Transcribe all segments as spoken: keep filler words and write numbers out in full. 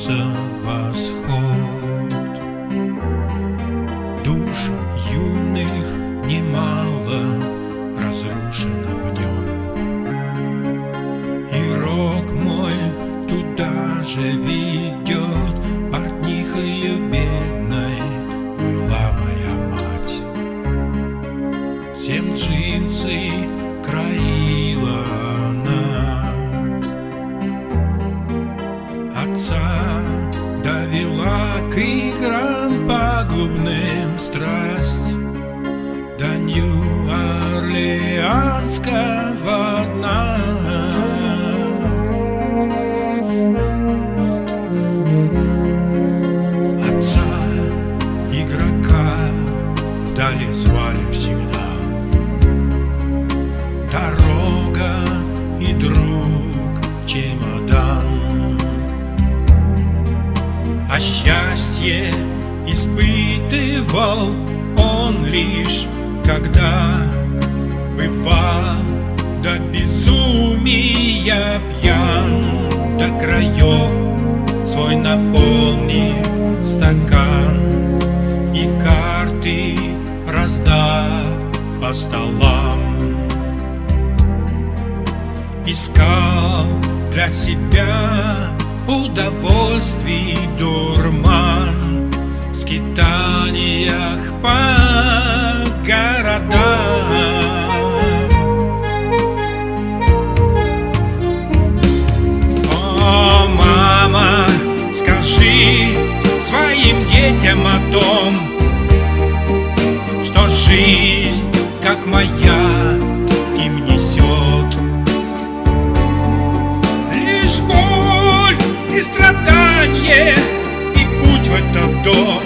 солнца восход. Душ юных немало разрушено в нем, и рок мой туда же ведет. Портнихою бедной была моя мать, всем джинсы краила она. Отца довела к играм пагубным страсть, до Нью-Орлеанского дна. Отца, игрока, вдали звали всегда. Дорога и друг, чемодан. А счастье испытывал он лишь, когда бывал до безумия пьян, до краев свой наполнив стакан, и карты раздав по столам, искал для себя удовольствий дурман в скитаниях по городам. О, мама, скажи своим детям о том, что жизнь, как моя, им несет лишь боль и страдание, и путь в этот дом,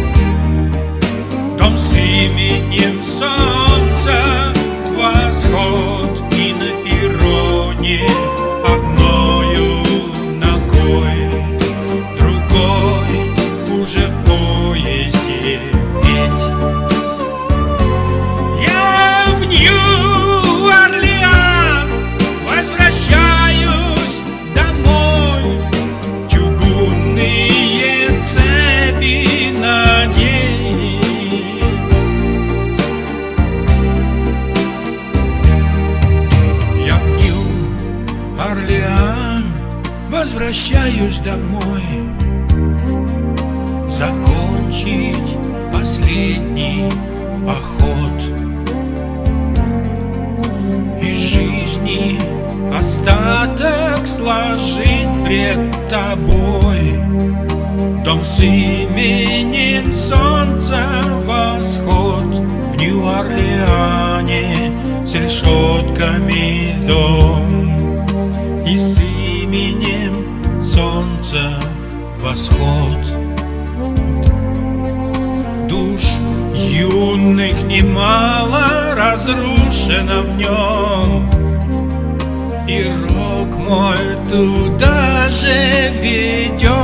дом с именем солнца восход, и на перроне одною ногой, другой уже в поезде, ведь я в Нью-Орлеан возвращаюсь домой, чугунные цепи надеть. Я в Нью-Орлеан возвращаюсь домой, закончить последний поход, из жизни остаток сложить пред тобой, дом с именем солнца восход, в Нью-Орлеане с решетками дом, и с именем солнца восход. Душ юных немало разрушено в нем, и рок мой туда же ведет.